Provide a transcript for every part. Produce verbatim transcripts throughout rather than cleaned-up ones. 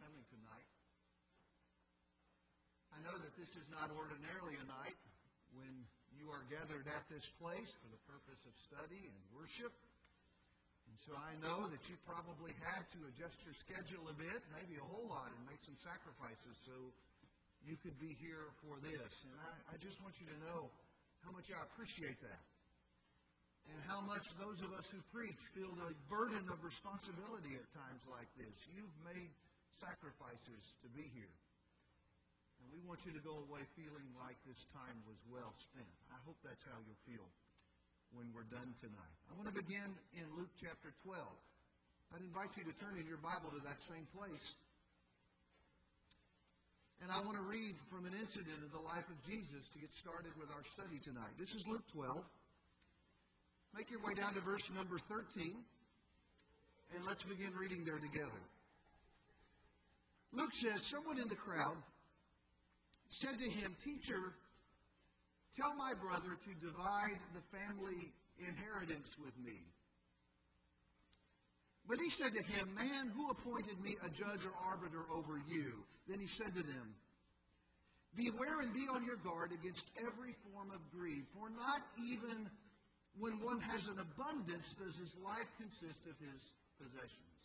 family tonight. I know that this is not ordinarily a night when you are gathered at this place for the purpose of study and worship. And so I know that you probably had to adjust your schedule a bit, maybe a whole lot, and make some sacrifices so you could be here for this. And I, I just want you to know how much I appreciate that. And how much those of us who preach feel the burden of responsibility at times like this. You've made sacrifices to be here. And we want you to go away feeling like this time was well spent. I hope that's how you'll feel when we're done tonight. I want to begin in Luke chapter twelve. I'd invite you to turn in your Bible to that same place. And I want to read from an incident of the life of Jesus to get started with our study tonight. This is Luke twelve. Make your way down to verse number thirteen, and let's begin reading there together. Luke says, someone in the crowd said to him, "Teacher, tell my brother to divide the family inheritance with me." But he said to him, "Man, who appointed me a judge or arbiter over you?" Then he said to them, "Beware and be on your guard against every form of greed, for not even when one has an abundance does his life consist of his possessions."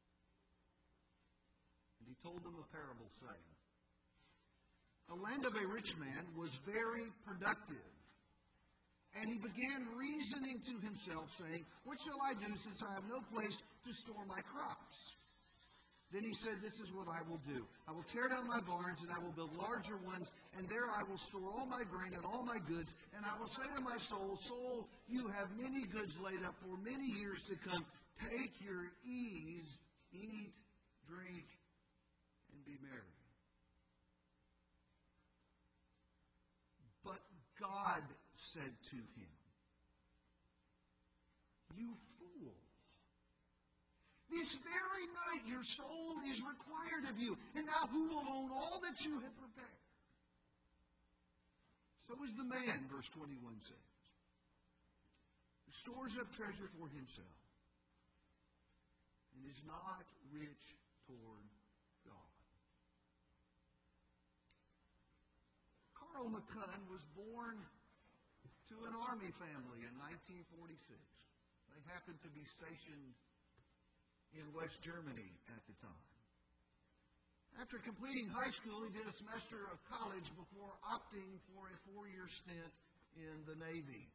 And he told them a parable, saying, "A land of a rich man was very productive. And he began reasoning to himself, saying, What shall I do, since I have no place to store my crops? Then he said, This is what I will do. I will tear down my barns, and I will build larger ones, and there I will store all my grain and all my goods. And I will say to my soul, Soul, you have many goods laid up for many years to come. Take your ease, eat, drink, and be merry." But God said to him, "You fool. This very night your soul is required of you. And now who will own all that you have prepared?" So is the man, verse twenty-one says, who stores up treasure for himself and is not rich toward God. Carl McCunn was born to an army family in nineteen forty-six. They happened to be stationed in West Germany at the time. After completing high school, he did a semester of college before opting for a four-year stint in the Navy.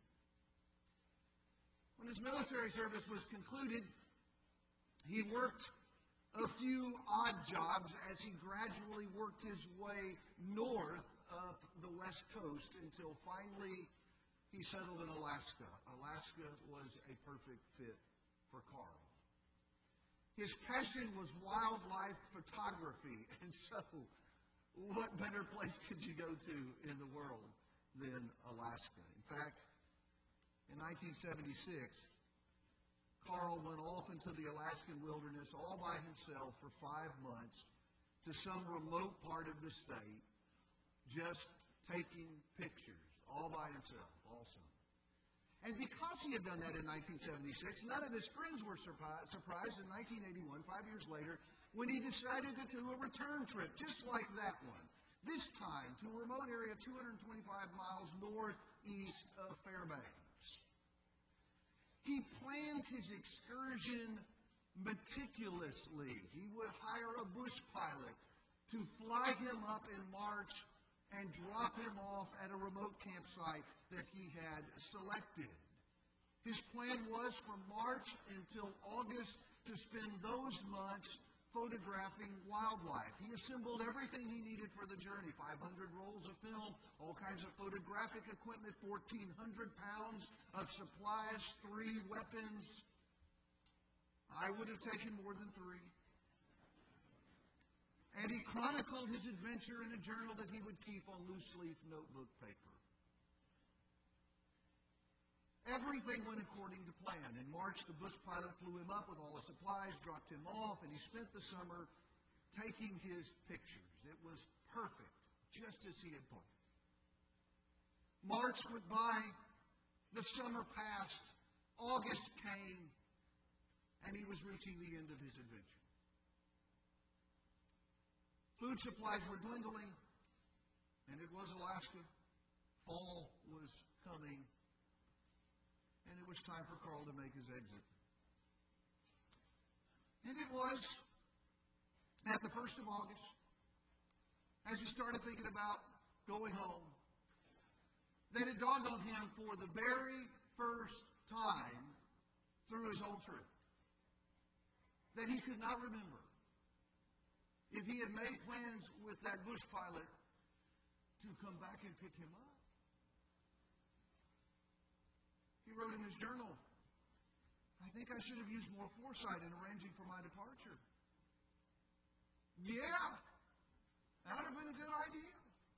When his military service was concluded, he worked a few odd jobs as he gradually worked his way north up the West Coast until finally he settled in Alaska. Alaska was a perfect fit for Carl. His passion was wildlife photography, and so what better place could you go to in the world than Alaska? In fact, in nineteen seventy-six, Carl went off into the Alaskan wilderness all by himself for five months to some remote part of the state, just taking pictures, all by himself also. And because he had done that in nineteen seventy-six, none of his friends were surprised in nineteen eighty-one, five years later, when he decided to do a return trip, just like that one. This time to a remote area two hundred twenty-five miles northeast of Fairbanks. He planned his excursion meticulously. He would hire a bush pilot to fly him up in March and drop him off at a remote campsite that he had selected. His plan was from March until August to spend those months photographing wildlife. He assembled everything he needed for the journey, five hundred rolls of film, all kinds of photographic equipment, fourteen hundred pounds of supplies, three weapons. I would have taken more than three. And he chronicled his adventure in a journal that he would keep on loose-leaf notebook paper. Everything went according to plan. In March, the bush pilot flew him up with all the supplies, dropped him off, and he spent the summer taking his pictures. It was perfect, just as he had planned. March went by, the summer passed, August came, and he was reaching the end of his adventure. Food supplies were dwindling, and it was Alaska. Fall was coming, and it was time for Carl to make his exit. And it was at the first of August, as he started thinking about going home, that it dawned on him for the very first time through his whole trip that he could not remember if he had made plans with that bush pilot to come back and pick him up. He wrote in his journal, I think I should have used more foresight in arranging for my departure. Yeah, that would have been a good idea.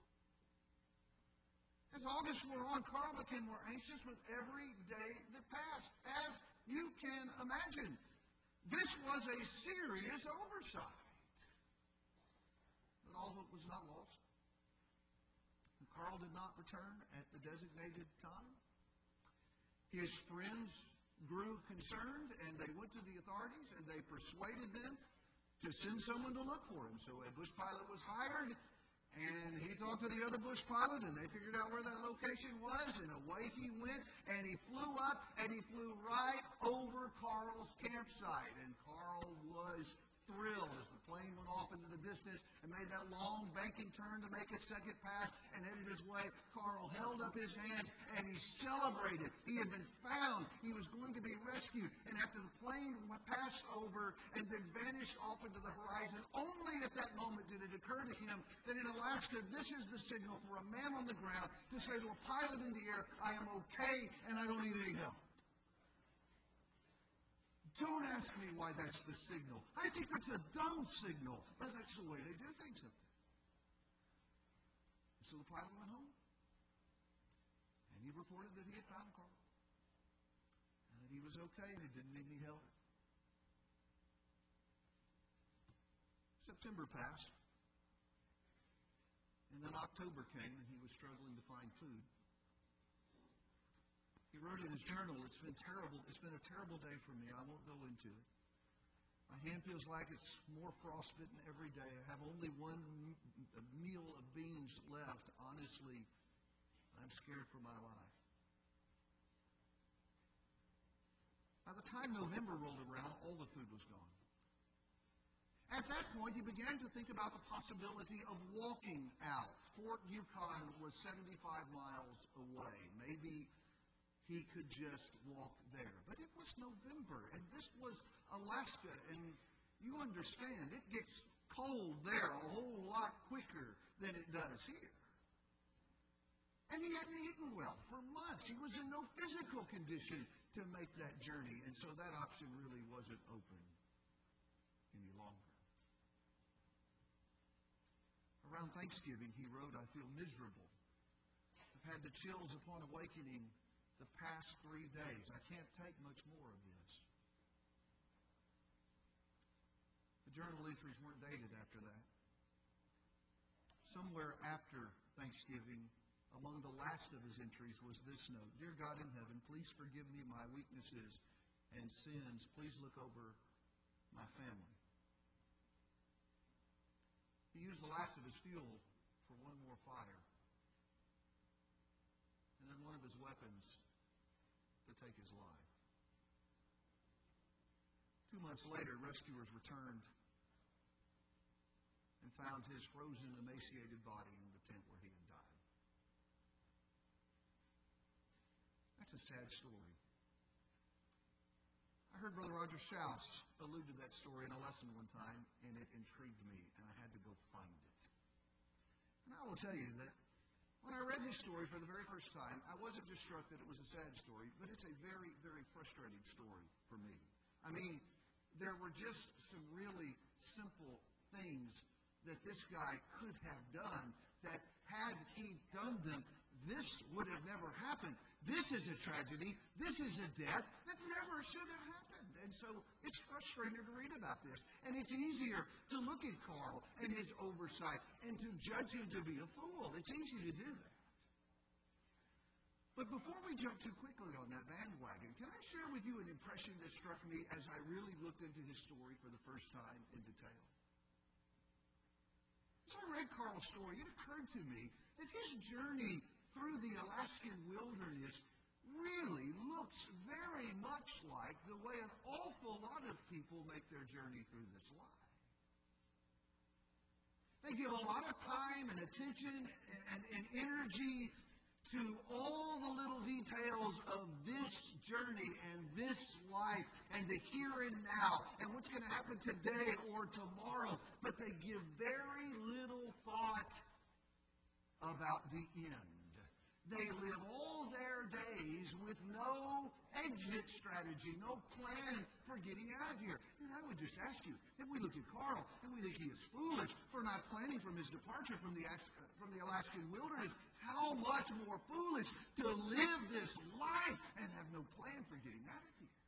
As August wore on, Carl became more anxious with every day that passed. As you can imagine, this was a serious oversight. But all hope was not lost. Carl did not return at the designated time. His friends grew concerned, and they went to the authorities, and they persuaded them to send someone to look for him. So a bush pilot was hired, and he talked to the other bush pilot, and they figured out where that location was, and away he went, and he flew up, and he flew right over Carl's campsite. And Carl was thrilled as the plane went off into the distance and made that long banking turn to make a second pass and headed his way. Carl held up his hands and he celebrated. He had been found. He was going to be rescued. And after the plane passed over and then vanished off into the horizon, only at that moment did it occur to him that in Alaska, this is the signal for a man on the ground to say to a pilot in the air, I am okay and I don't need any help. Don't ask me why that's the signal. I think that's a dumb signal, but that's the way they do things up there. So the pilot went home, and he reported that he had found Carl, and that he was okay and he didn't need any help. September passed, and then October came, and he was struggling to find food. He wrote in his journal, it's been terrible. It's been a terrible day for me. I won't go into it. My hand feels like it's more frostbitten every day. I have only one meal of beans left. Honestly, I'm scared for my life. By the time November rolled around, all the food was gone. At that point, he began to think about the possibility of walking out. Fort Yukon was seventy-five miles away. Maybe he could just walk there. But it was November, and this was Alaska, and you understand, it gets cold there a whole lot quicker than it does here. And he hadn't eaten well for months. He was in no physical condition to make that journey, and so that option really wasn't open any longer. Around Thanksgiving, he wrote, I feel miserable. I've had the chills upon awakening the past three days. I can't take much more of this. The journal entries weren't dated after that. Somewhere after Thanksgiving, among the last of his entries was this note. Dear God in heaven, please forgive me my weaknesses and sins. Please look over my family. He used the last of his fuel for one more fire. And then one of his weapons to take his life. Two months later, rescuers returned and found his frozen, emaciated body in the tent where he had died. That's a sad story. I heard Brother Roger Schaus allude to that story in a lesson one time, and it intrigued me, and I had to go find it. And I will tell you that when I read this story for the very first time, I wasn't just struck that it was a sad story, but it's a very, very frustrating story for me. I mean, there were just some really simple things that this guy could have done that had he done them, this would have never happened. This is a tragedy. This is a death that never should have happened. And so it's frustrating to read about this. And it's easier to look at Carl and his oversight and to judge him to be a fool. It's easy to do that. But before we jump too quickly on that bandwagon, can I share with you an impression that struck me as I really looked into his story for the first time in detail? As I read Carl's story, it occurred to me that his journey through the Alaskan wilderness really looks very much like the way an awful lot of people make their journey through this life. They give a lot of time and attention and, and energy to all the little details of this journey and this life and the here and now and what's going to happen today or tomorrow, but they give very little thought about the end. They live all their days with no exit strategy, no plan for getting out of here. And I would just ask you, if we look at Carl and we think he is foolish for not planning from his departure from the, from the Alaskan wilderness, how much more foolish to live this life and have no plan for getting out of here.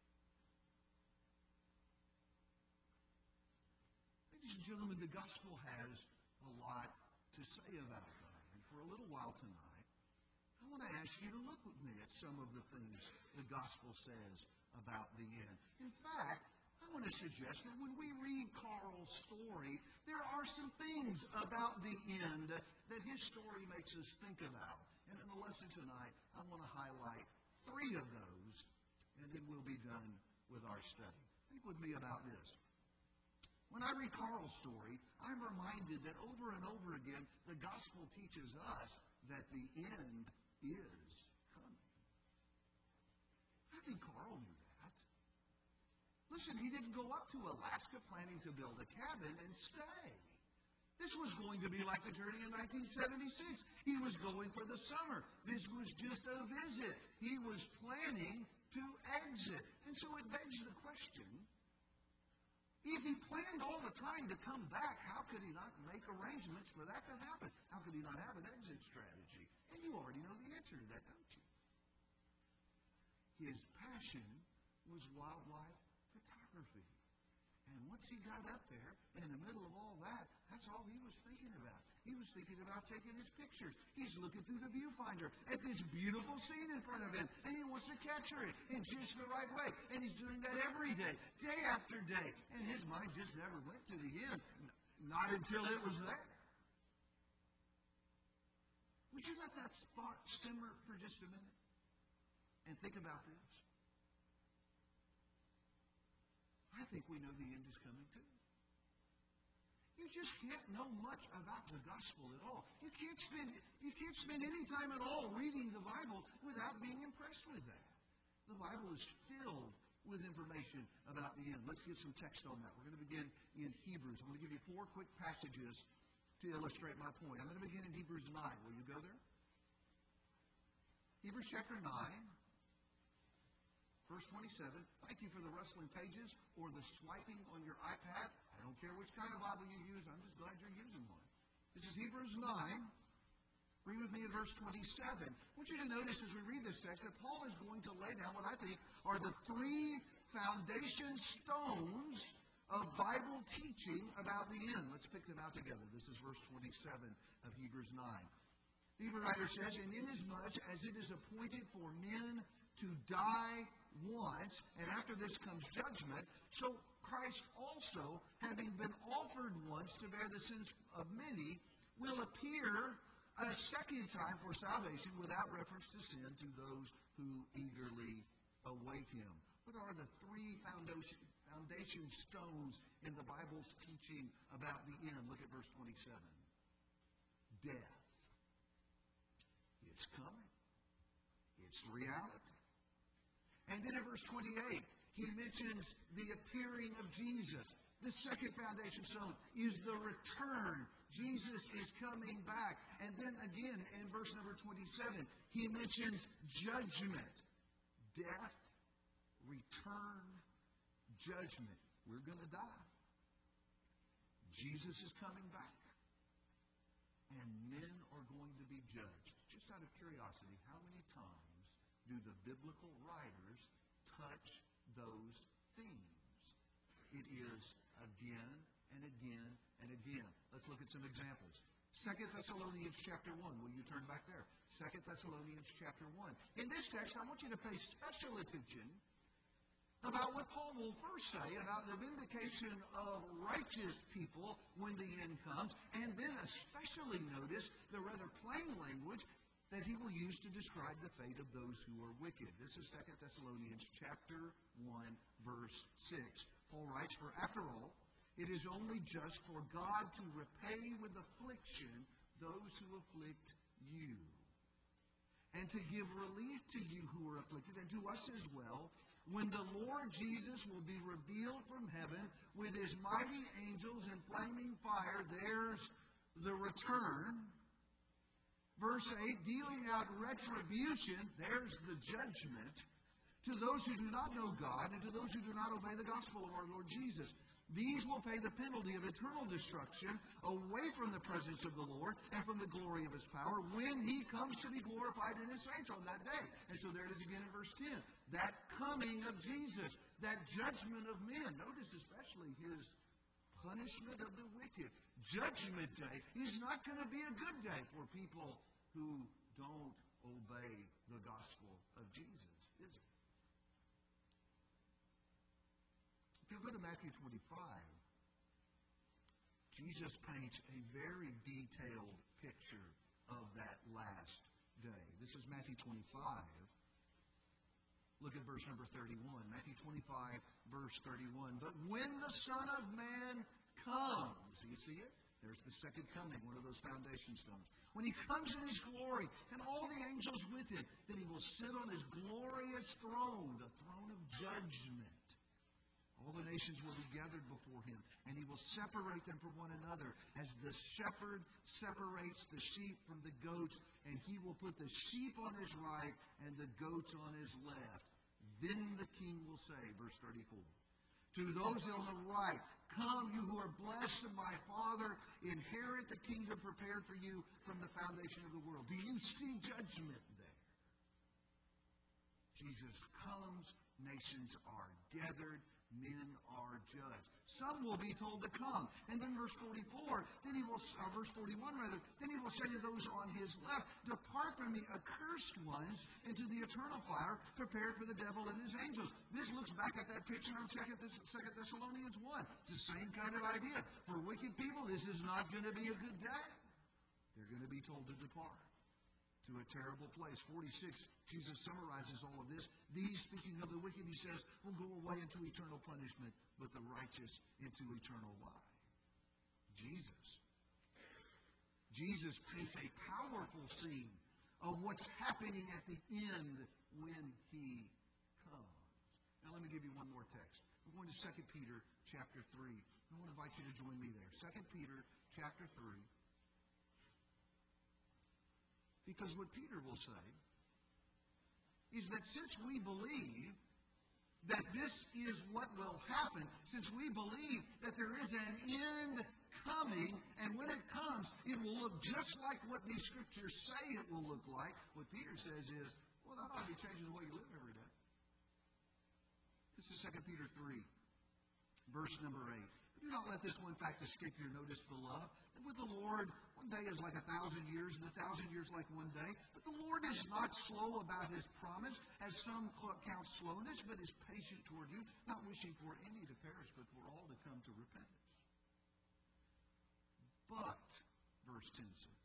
Ladies and gentlemen, the gospel has a lot to say about that. And for a little while tonight, I want to ask you to look with me at some of the things the gospel says about the end. In fact, I want to suggest that when we read Carl's story, there are some things about the end that his story makes us think about. And in the lesson tonight, I want to highlight three of those, and then we'll be done with our study. Think with me about this. When I read Carl's story, I'm reminded that over and over again, the gospel teaches us that the end is coming. I think Carl knew that. Listen, he didn't go up to Alaska planning to build a cabin and stay. This was going to be like the journey in nineteen seventy-six. He was going for the summer. This was just a visit. He was planning to exit. And so it begs the question, if he planned all the time to come back, how could he not make arrangements for that to happen? How could he not have an exit strategy? And you already know the answer to that, don't you? His passion was wildlife photography. And once he got up there, in the middle of all that, that's all he was thinking about. He was thinking about taking his pictures. He's looking through the viewfinder at this beautiful scene in front of him, and he wants to capture it in just the right way. And he's doing that every day, day after day. And his mind just never went to the end, not until it was there. Would you let that thought simmer for just a minute and think about this? I think we know the end is coming too. You just can't know much about the gospel at all. You can't spend you can't spend any time at all reading the Bible without being impressed with that. The Bible is filled with information about the end. Let's get some text on that. We're going to begin in Hebrews. I'm going to give you four quick passages to illustrate my point. I'm going to begin in Hebrews nine. Will you go there? Hebrews chapter nine, verse twenty-seven. Thank you for the rustling pages or the swiping on your iPad. I don't care which kind of Bible you use. I'm just glad you're using one. This is Hebrews nine. Read with me in verse twenty-seven. I want you to notice as we read this text that Paul is going to lay down what I think are the three foundation stones of Bible teaching about the end. Let's pick them out together. This is verse twenty-seven of Hebrews nine. The Hebrew writer says, "And inasmuch as it is appointed for men to die once, and after this comes judgment, so Christ also, having been offered once to bear the sins of many, will appear a second time for salvation without reference to sin to those who eagerly await Him." What are the three foundation, foundation stones in the Bible's teaching about the end? Look at verse twenty-seven. Death. It's coming. It's reality. And then in verse twenty-eight, he mentions the appearing of Jesus. The second foundation stone is the return. Jesus is coming back. And then again in verse number twenty-seven, he mentions judgment. Death, return, judgment. We're going to die. Jesus is coming back. And men are going to be judged. Just out of curiosity, how many times do the biblical writers touch those themes? It is again and again and again. Let's look at some examples. Second Thessalonians chapter one. Will you turn back there? Second Thessalonians chapter one. In this text, I want you to pay special attention about what Paul will first say about the vindication of righteous people when the end comes, and then especially notice the rather plain language that he will use to describe the fate of those who are wicked. This is Second Thessalonians chapter one, verse six. Paul writes, "For after all, it is only just for God to repay with affliction those who afflict you, and to give relief to you who are afflicted, and to us as well, when the Lord Jesus will be revealed from heaven with his mighty angels in flaming fire." There's the return. Verse eight, "Dealing out retribution," there's the judgment, "to those who do not know God and to those who do not obey the gospel of our Lord Jesus. These will pay the penalty of eternal destruction away from the presence of the Lord and from the glory of his power when he comes to be glorified in his saints on that day." And so there it is again in verse ten. That coming of Jesus, that judgment of men. Notice especially his punishment of the wicked. Judgment day is not going to be a good day for people who don't obey the gospel of Jesus, is it? If you go to Matthew twenty-five, Jesus paints a very detailed picture of that last day. This is Matthew twenty-five. Look at verse number thirty-one. Matthew twenty-five, verse thirty-one. "But when the Son of Man comes," do you see it? There's the second coming, one of those foundation stones. "When he comes in his glory and all the angels with him, then he will sit on his glorious throne," the throne of judgment. "All the nations will be gathered before him, and he will separate them from one another, as the shepherd separates the sheep from the goats, and he will put the sheep on his right and the goats on his left. Then the king will say," verse thirty-four, "to those on the right, 'Come, you who are blessed of my Father, inherit the kingdom prepared for you from the foundation of the world.'" Do you see judgment there? Jesus comes, nations are gathered, men are judged. Some will be told to come. And then verse forty-four, then he will, uh, verse forty-one rather, "Then he will say to those on his left, 'Depart from me, accursed ones, into the eternal fire prepared for the devil and his angels.'" This looks back at that picture in Second Thessalonians one. It's the same kind of idea. For wicked people, this is not going to be a good day. They're going to be told to depart to a terrible place. forty-six, Jesus summarizes all of this. "These," speaking of the wicked, he says, "will go away into eternal punishment, but the righteous into eternal life." Jesus. Jesus paints a powerful scene of what's happening at the end when he comes. Now let me give you one more text. We're going to Second Peter chapter three. I want to invite you to join me there. Second Peter chapter three. Because what Peter will say is that since we believe that this is what will happen, since we believe that there is an end coming, and when it comes, it will look just like what these scriptures say it will look like, what Peter says is, well, that ought to be changing the way you live every day. This is Second Peter three, verse number eight. "Do not let this one fact escape your notice, beloved, that with the Lord, one day is like a thousand years, and a thousand years like one day. But the Lord is not slow about his promise, as some count slowness, but is patient toward you, not wishing for any to perish, but for all to come to repentance. But," verse ten says,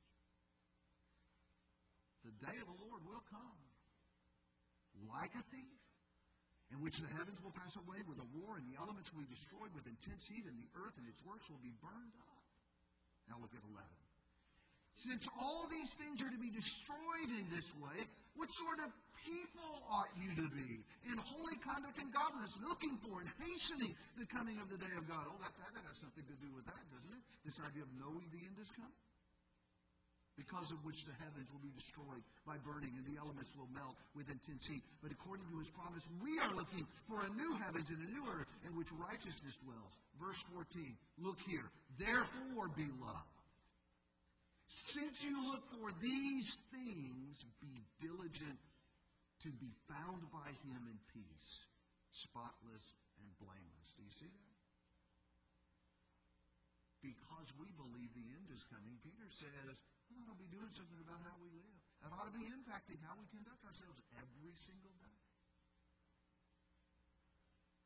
"the day of the Lord will come, like a thief, in which the heavens will pass away with a roar, and the elements will be destroyed with intense heat, and the earth and its works will be burned up." Now look at eleven. "Since all these things are to be destroyed in this way, what sort of people ought you to be? In holy conduct and godliness, looking for and hastening the coming of the day of God." Oh, that, that, that has something to do with that, doesn't it? This idea of knowing the end is coming. "Because of which the heavens will be destroyed by burning, and the elements will melt with intense heat. But according to his promise, we are looking for a new heavens and a new earth in which righteousness dwells." Verse fourteen, look here. "Therefore, beloved, since you look for these things, be diligent to be found by him in peace, spotless and blameless." Do you see that? Because we believe the end is coming, Peter says, we ought to be doing something about how we live. It ought to be impacting how we conduct ourselves every single day.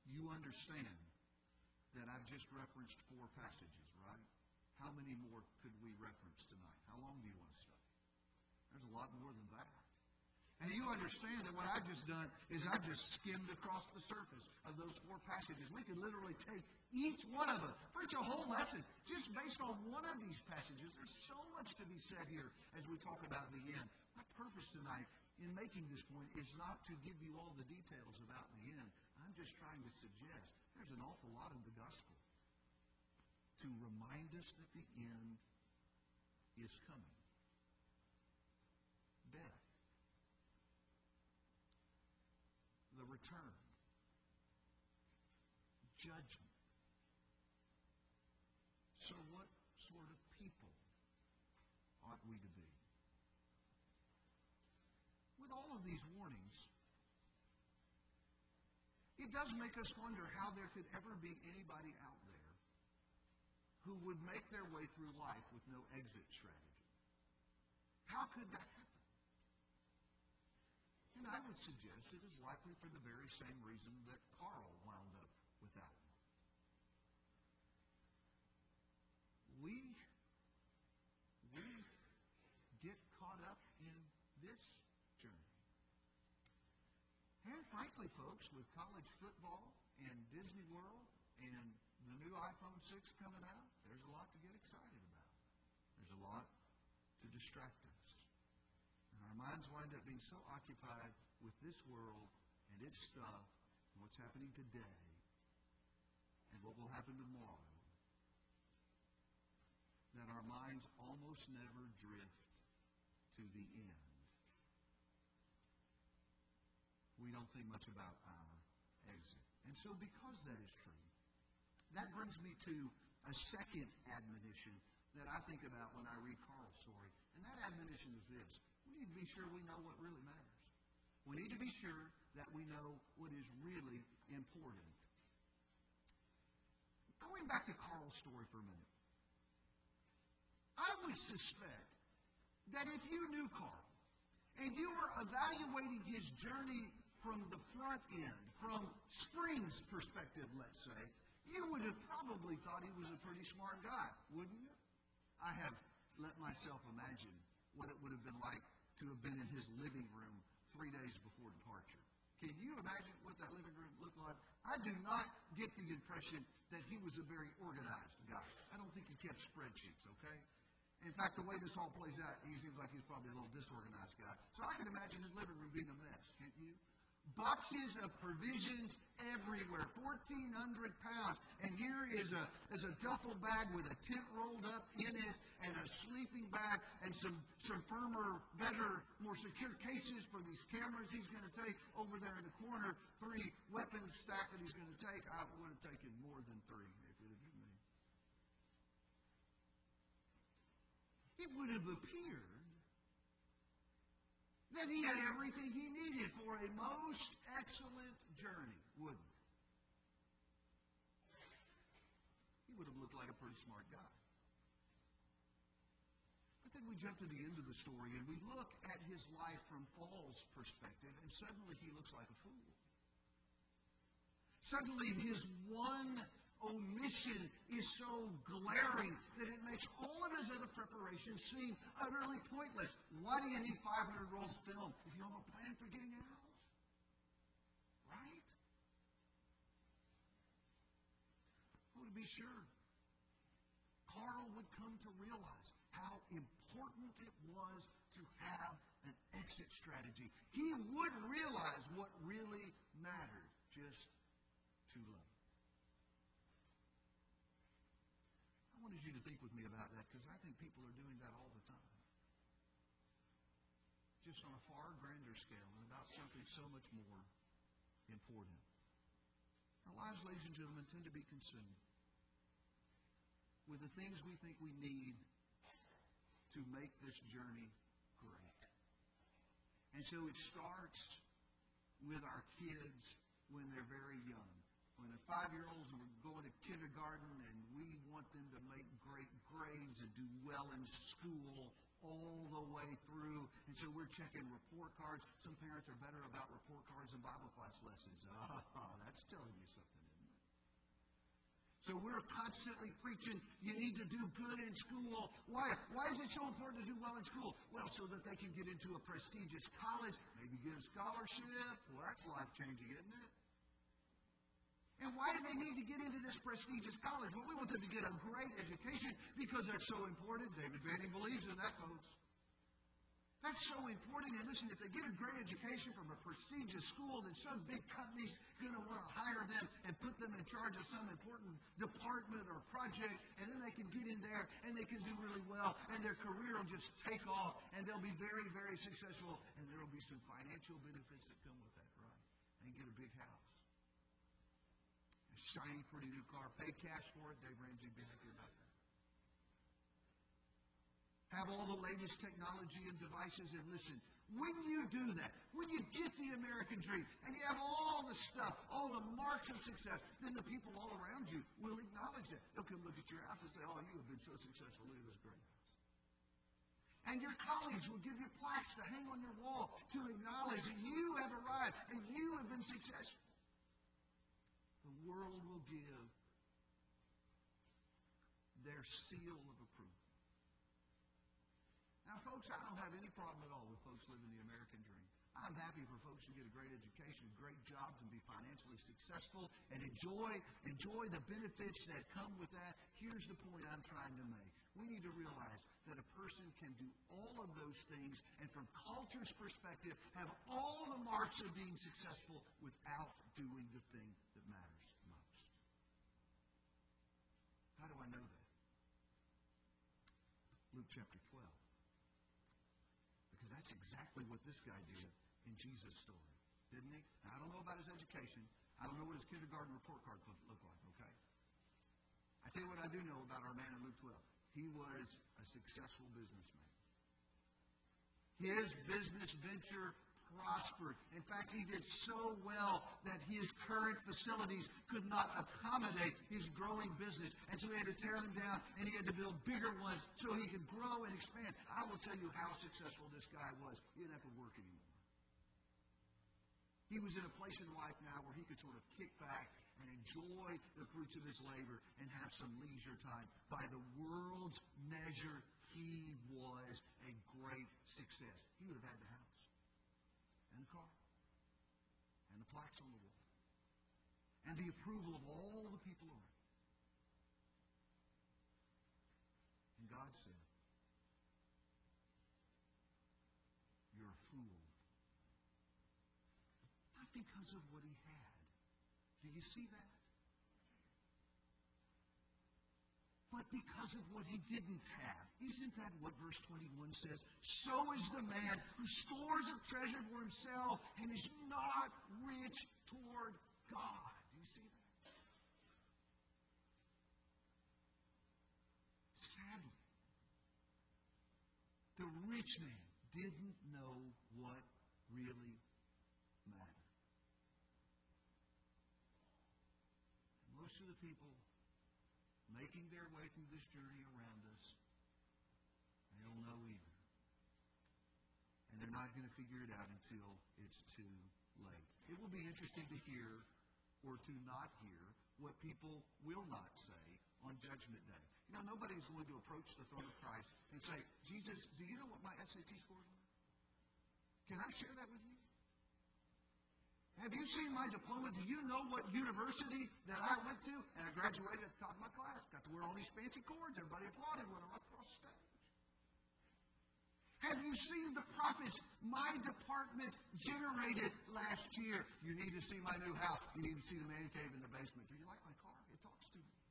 You understand that I've just referenced four passages, right? How many more could we reference tonight? How long do you want to study? There's a lot more than that. And you understand that what I've just done is I've just skimmed across the surface of those four passages. We could literally take each one of them, preach a whole lesson just based on one of these passages. There's so much to be said here as we talk about the end. My purpose tonight in making this point is not to give you all the details about the end. I'm just trying to suggest there's an awful lot in the gospel to remind us that the end is coming. Death. The return. Judgment. So what sort of people ought we to be? With all of these warnings, it does make us wonder how there could ever be anybody out there who would make their way through life with no exit strategy. How could that happen? And I would suggest it is likely for the very same reason that Carl wound up without one. We, we get caught up in this journey. And frankly, folks, with college football and Disney World and the new iPhone six coming out, there's a lot to get excited about. There's a lot to distract us. And our minds wind up being so occupied with this world and its stuff and what's happening today and what will happen tomorrow that our minds almost never drift to the end. We don't think much about our exit. And so because that is true, that brings me to a second admonition that I think about when I read Carl's story. And that admonition is this. We need to be sure we know what really matters. We need to be sure that we know what is really important. Going back to Carl's story for a minute. I would suspect that if you knew Carl and you were evaluating his journey from the front end, from Spring's perspective, let's say, you would have probably thought he was a pretty smart guy, wouldn't you? I have let myself imagine what it would have been like to have been in his living room three days before departure. Can you imagine what that living room looked like? I do not get the impression that he was a very organized guy. I don't think he kept spreadsheets, okay? In fact, the way this all plays out, he seems like he's probably a little disorganized guy. So I can imagine his living room being a mess, can't you? Boxes of provisions everywhere, fourteen hundred pounds. And here is a, is a duffel bag with a tent rolled up in it and a sleeping bag and some, some firmer, better, more secure cases for these cameras he's going to take over there in the corner. Three weapons stacked that he's going to take. I would have taken more than three if it had been me. It would have appeared that he had everything he needed for a most excellent journey, wouldn't he? He would have looked like a pretty smart guy. But then we jump to the end of the story and we look at his life from Paul's perspective, and suddenly he looks like a fool. Suddenly his one omission is so glaring that it makes all of his other preparations seem utterly pointless. Why do you need five hundred rolls of film if you have a plan for getting out? Right? Oh, to be sure, Carl would come to realize how important it was to have an exit strategy. He would realize what really mattered just too late. I wanted you to think with me about that because I think people are doing that all the time. Just on a far grander scale and about something so much more important. Our lives, ladies and gentlemen, tend to be consumed with the things we think we need to make this journey great. And so it starts with our kids when they're very young. When they're five-year-olds and we're going to kindergarten and we want them to make great grades and do well in school all the way through. And so we're checking report cards. Some parents are better about report cards than Bible class lessons. Ah, that's telling you something, isn't it? So we're constantly preaching, you need to do good in school. Why? Why is it so important to do well in school? Well, so that they can get into a prestigious college, maybe get a scholarship. Well, that's life-changing, isn't it? And why do they need to get into this prestigious college? Well, we want them to get a great education because that's so important. David Banning believes in that, folks. That's so important. And listen, if they get a great education from a prestigious school, then some big company's going to want to hire them and put them in charge of some important department or project, and then they can get in there and they can do really well, and their career will just take off, and they'll be very, very successful, and there will be some financial benefits that come with that, right? And get a big house. A shiny, pretty new car. Pay cash for it. Dave Ramsey be happy about that. Have all the latest technology and devices. And listen, when you do that, when you get the American dream, and you have all the stuff, all the marks of success, then the people all around you will acknowledge that. They'll come look at your house and say, oh, you have been so successful. Look at this great house. And your colleagues will give you plaques to hang on your wall to acknowledge that you have arrived and you have been successful. The world will give their seal of approval. Now, folks, I don't have any problem at all with folks living the American dream. I'm happy for folks to get a great education, great jobs, and be financially successful and enjoy, enjoy the benefits that come with that. Here's the point I'm trying to make. We need to realize that a person can do all of those things and from culture's perspective have all the marks of being successful without doing the thing that matters most. How do I know that? Luke chapter twelve. Because that's exactly what this guy did in Jesus' story, didn't he? Now, I don't know about his education. I don't know what his kindergarten report card looked like, okay? I tell you what I do know about our man in Luke twelve. He was a successful businessman. His business venture prospered. In fact, he did so well that his current facilities could not accommodate his growing business. And so he had to tear them down, and he had to build bigger ones so he could grow and expand. I will tell you how successful this guy was. He didn't have to work anymore. He was in a place in life now where he could sort of kick back and enjoy the fruits of his labor and have some leisure time. By the world's measure, he was a great success. He would have had the house and the car and the plaques on the wall and the approval of all the people around. And God said, you're a fool. Not because of what he had. Do you see that? But because of what he didn't have. Isn't that what verse twenty-one says? So is the man who stores up treasure for himself and is not rich toward God. Do you see that? Sadly, the rich man didn't know what really mattered. Most of the people making their way through this journey around us, they don't know either. And they're not going to figure it out until it's too late. It will be interesting to hear or to not hear what people will not say on Judgment Day. You know, nobody's going to approach the throne of Christ and say, Jesus, do you know what my S A T scores were? Can I share that with you? Have you seen my diploma? Do you know what university that I went to? And I graduated at the top of my class. Got to wear all these fancy cords. Everybody applauded when I walked across the stage. Have you seen the profits my department generated last year? You need to see my new house. You need to see the man cave in the basement. Do you like my car? It talks to me.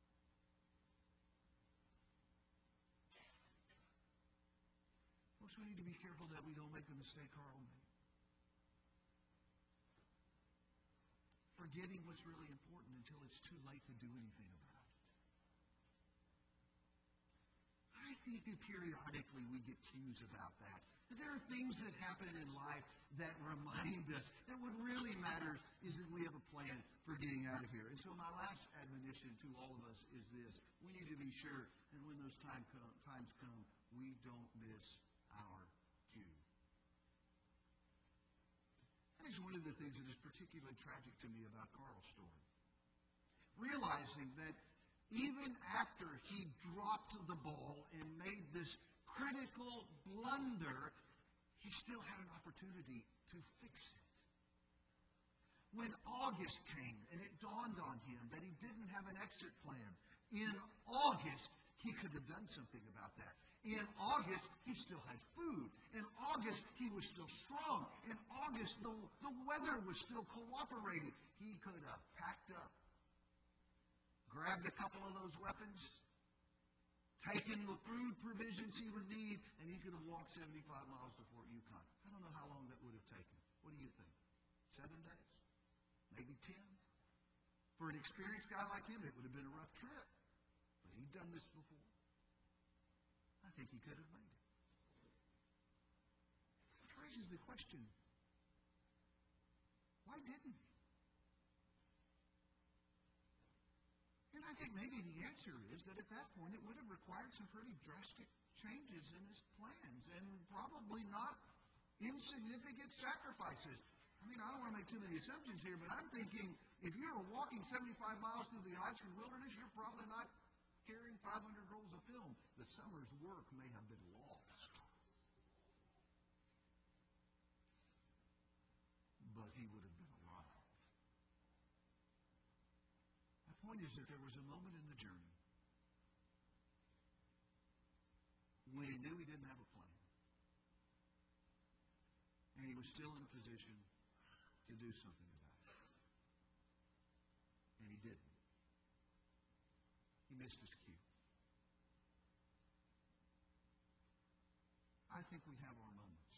Folks, we need to be careful that we don't make the mistake Carl made. Forgetting what's really important until it's too late to do anything about it. I think that periodically we get cues about that. That there are things that happen in life that remind us that what really matters is that we have a plan for getting out of here. And so my last admonition admonition to all of us is this. We need to be sure that when those time come, times come, we don't miss our cue. That is one of the things that is particularly tragic to me about Carl's story. Realizing that even after he dropped the ball and made this critical blunder, he still had an opportunity to fix it. When August came and it dawned on him that he didn't have an exit plan, in August he could have done something about that. In August, he still had food. In August, he was still strong. In August, the, the weather was still cooperating. He could have packed up, grabbed a couple of those weapons, taken the food provisions he would need, and he could have walked seventy-five miles to Fort Yukon. I don't know how long that would have taken. What do you think? Seven days? Maybe ten? For an experienced guy like him, it would have been a rough trip. But he'd done this before. I think he could have made it. Which raises the question, why didn't he? And I think maybe the answer is that at that point it would have required some pretty drastic changes in his plans and probably not insignificant sacrifices. I mean, I don't want to make too many assumptions here, but I'm thinking if you were walking seventy-five miles through the Alaskan wilderness, you're probably not carrying five hundred rolls of film. The summer's work may have been lost. But he would have been alive. My point is that there was a moment in the journey when he knew he didn't have a plan. And he was still in a position to do something about it. And he didn't. He missed his cue. I think we have our moments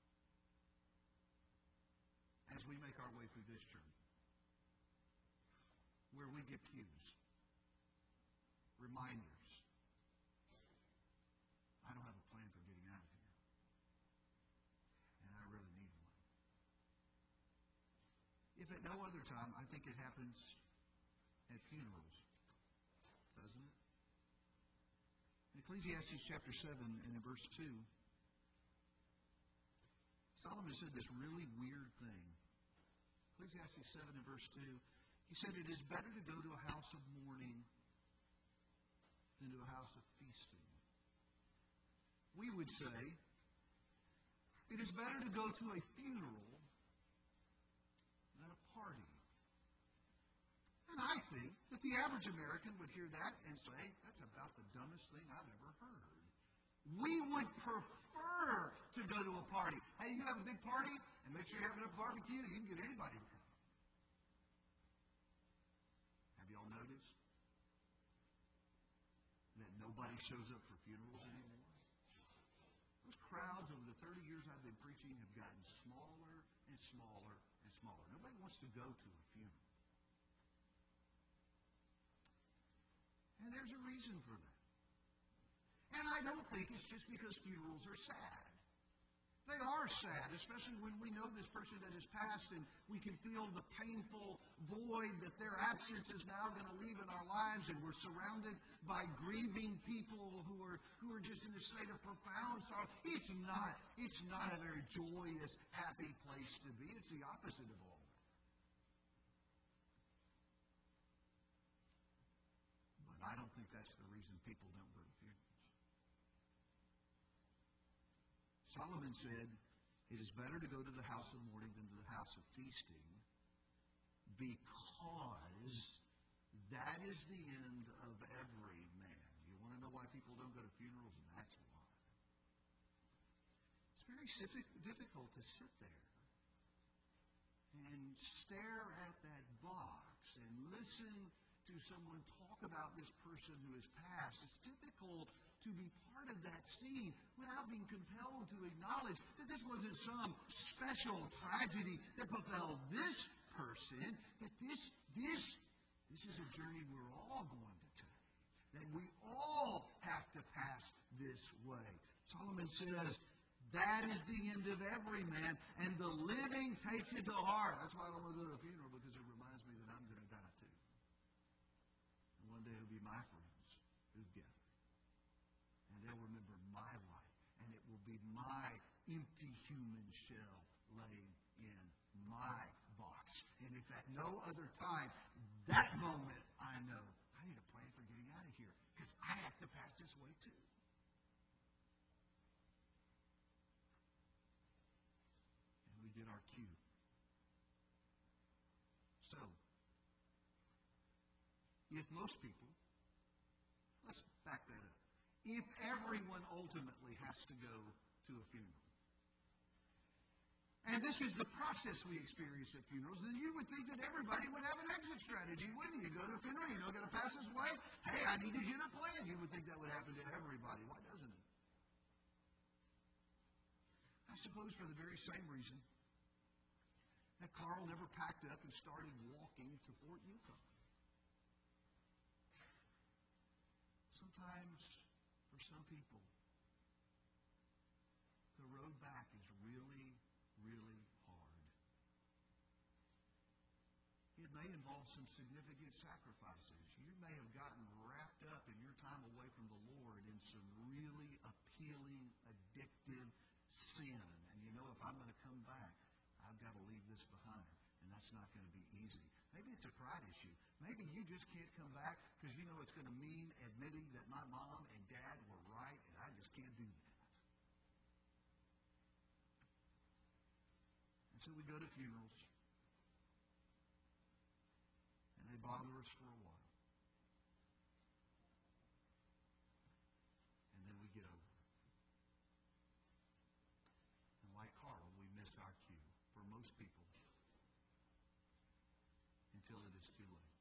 as we make our way through this journey where we get cues, reminders. I don't have a plan for getting out of here, and I really need one. If at no other time, I think it happens at funerals. Doesn't it? In Ecclesiastes chapter seven and in verse two, Solomon said this really weird thing. Ecclesiastes seven and verse two, he said, "It is better to go to a house of mourning than to a house of feasting." We would say, it is better to go to a funeral than a party. And I think that the average American would hear that and say, that's about the dumbest thing I've ever heard. We would prefer to go to a party. Hey, you have a big party, and make sure you have enough barbecue, you can get anybody to come. Have y'all noticed that nobody shows up for funerals anymore? Those crowds over the thirty years I've been preaching have gotten smaller and smaller and smaller. Nobody wants to go to a funeral. And there's a reason for that. And I don't think it's just because funerals are sad. They are sad, especially when we know this person that has passed and we can feel the painful void that their absence is now going to leave in our lives, and we're surrounded by grieving people who are who are just in a state of profound sorrow. It's not, it's not a very joyous, happy place to be. It's the opposite of all that. But I don't think that's the reason people don't go to funerals. Solomon said, it is better to go to the house of mourning than to the house of feasting, because that is the end of every man. You want to know why people don't go to funerals? And that's why. It's very difficult to sit there and stare at that box and listen to someone talk about this person who has passed. It's difficult to be part of that scene without being compelled to acknowledge that this wasn't some special tragedy that befell this person, that this, this, this is a journey we're all going to take, that we all have to pass this way. Solomon says, that is the end of every man, and the living takes it to heart. That's why I don't want to go to a funeral, because it reminds me that I'm going to die too. be my friends who gather. And they'll remember my life. And it will be my empty human shell laying in my box. And if at no other time, that moment, I know, I need a plan for getting out of here. Because I have to pass this way too. And we get our cue. So, if most people, let's back that up. If everyone ultimately has to go to a funeral, and this is the process we experience at funerals, then you would think that everybody would have an exit strategy, wouldn't you? You go to a funeral, you know, going to pass this way. Hey, I need to get a plan. You would think that would happen to everybody. Why doesn't it? I suppose for the very same reason that Carl never packed up and started walking to Fort Yukon. Sometimes, for some people, the road back is really, really hard. It may involve some significant sacrifices. You may have gotten wrapped up in your time away from the Lord in some really appealing, addictive sin. And you know, if I'm going to come back, I've got to leave this behind. And that's not going to be easy. Maybe it's a pride issue. Maybe you just can't come back because you know it's going to mean admitting that my mom and dad were right and I just can't do that. And so we go to funerals. And they bother us for a while. And then we get over it. And like Carl, we miss our cue. For most people, until it is too late.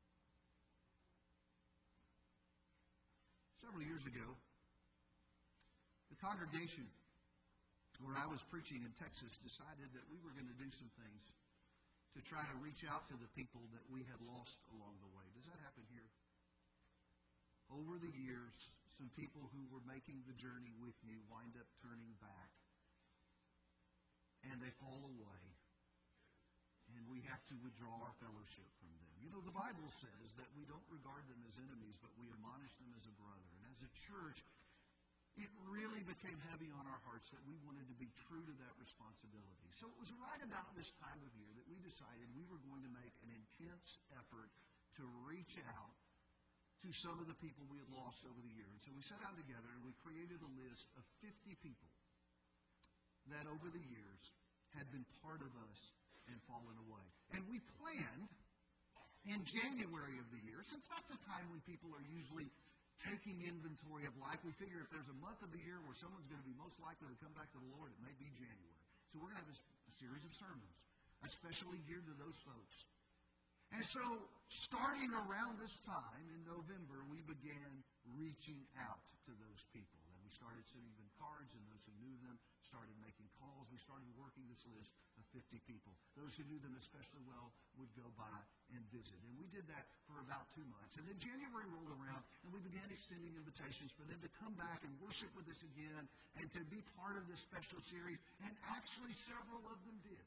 Several years ago, the congregation where I was preaching in Texas decided that we were going to do some things to try to reach out to the people that we had lost along the way. Does that happen here? Over the years, some people who were making the journey with you wind up turning back. And they fall away. And we have to withdraw our fellowship from them. You know, the Bible says that we don't regard them as enemies, but we admonish them as a brother. And as a church, it really became heavy on our hearts that we wanted to be true to that responsibility. So it was right about this time of year that we decided we were going to make an intense effort to reach out to some of the people we had lost over the years. And so we sat down together and we created a list of fifty people that over the years had been part of us and fallen away. And we planned in January of the year, since that's the time when people are usually taking inventory of life, we figure if there's a month of the year where someone's going to be most likely to come back to the Lord, it may be January. So we're going to have a, a series of sermons, especially geared to those folks. And so, starting around this time in November, we began reaching out to those people. And we started sending them cards, and those who knew them started making calls. We started working this list of fifty people. Those who knew them especially well would go by and visit. And we did that for about two months. And then January rolled around, and we began extending invitations for them to come back and worship with us again and to be part of this special series. And actually, several of them did.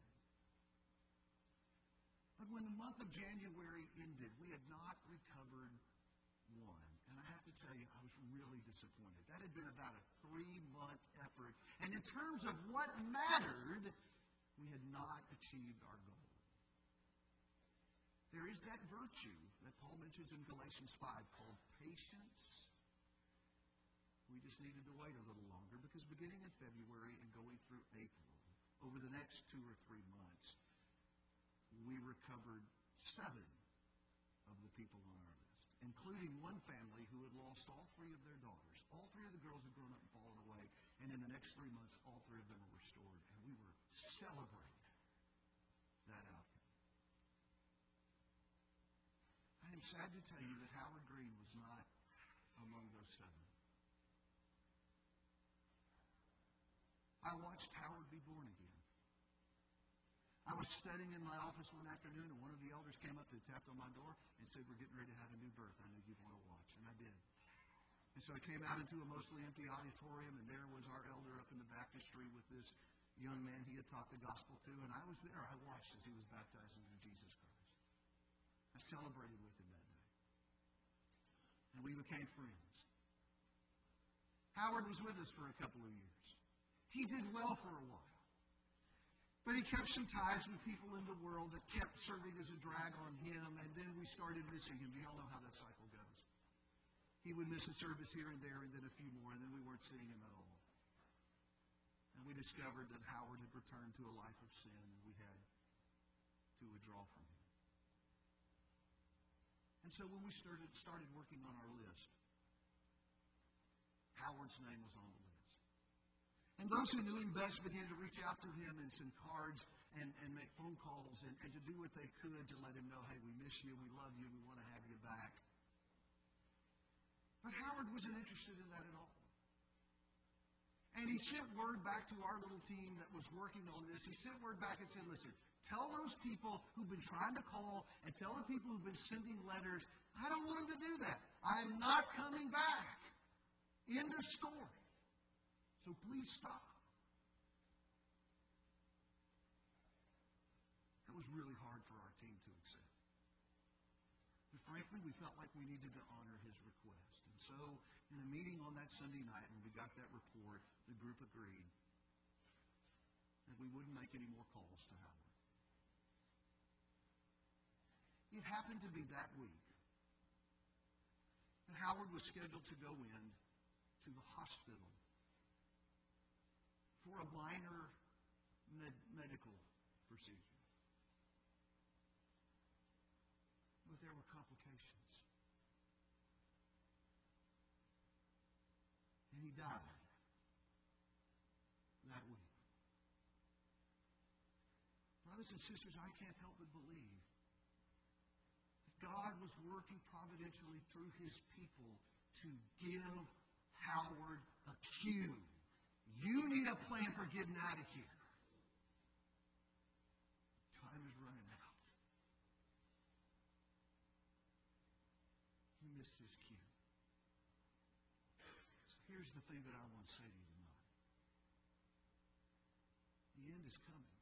But when the month of January ended, we had not recovered one. And I have to tell you, I was really disappointed. That had been about a three-month effort. And in terms of what mattered, we had not achieved our goal. There is that virtue that Paul mentions in Galatians five called patience. We just needed to wait a little longer because beginning in February and going through April, over the next two or three months, we recovered seven of the people on our list, including one family who had lost all three of their daughters. All three of the girls had grown up and fallen away, and in the next three months, all three of them were restored, and we were celebrating that outcome. I am sad to tell you that Howard Green was not among those seven. I watched Howard be born again. I was studying in my office one afternoon, and one of the elders came up and tapped on my door and said, "We're getting ready to have a new birth. I know you'd want to watch." And I did. And so I came out into a mostly empty auditorium, and there was our elder up in the baptistry with this young man he had taught the gospel to, and I was there. I watched as he was baptized into Jesus Christ. I celebrated with him that day. And we became friends. Howard was with us for a couple of years. He did well for a while. But he kept some ties with people in the world that kept serving as a drag on him, and then we started missing him. Do y'all know how that cycle goes? He would miss a service here and there, and then a few more, and then we weren't seeing him at all. And we discovered that Howard had returned to a life of sin, and we had to withdraw from him. And so when we started started working on our list, Howard's name was on the list. And those who knew him best began to reach out to him and send cards and, and make phone calls and, and to do what they could to let him know, hey, we miss you, we love you, we want to have you back. But Howard wasn't interested in that at all. And he sent word back to our little team that was working on this. He sent word back and said, listen, tell those people who've been trying to call and tell the people who've been sending letters, I don't want them to do that. I am not coming back. End of story. So please stop. That was really hard for our team to accept. But frankly, we felt like we needed to honor his request. And so, in a meeting on that Sunday night, when we got that report, the group agreed that we wouldn't make any more calls to Howard. It happened to be that week that Howard was scheduled to go in to the hospital for a minor med- medical procedure. But there were complications. And he died that week. Brothers and sisters, I can't help but believe that God was working providentially through His people to give Howard a cue. You need a plan for getting out of here. Time is running out. He missed his cue. So here's the thing that I want to say to you tonight. The end is coming.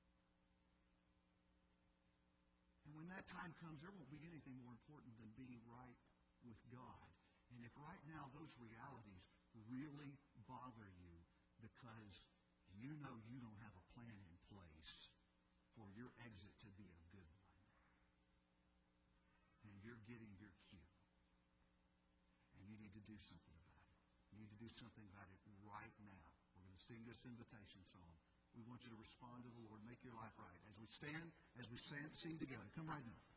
And when that time comes, there won't be anything more important than being right with God. And if right now those realities really bother you because you know you don't have a plan in place for your exit to be a good one, and you're getting your cue, and you need to do something about it. You need to do something about it right now. We're going to sing this invitation song. We want you to respond to the Lord. Make your life right. As we stand, as we stand, sing together. Come right now.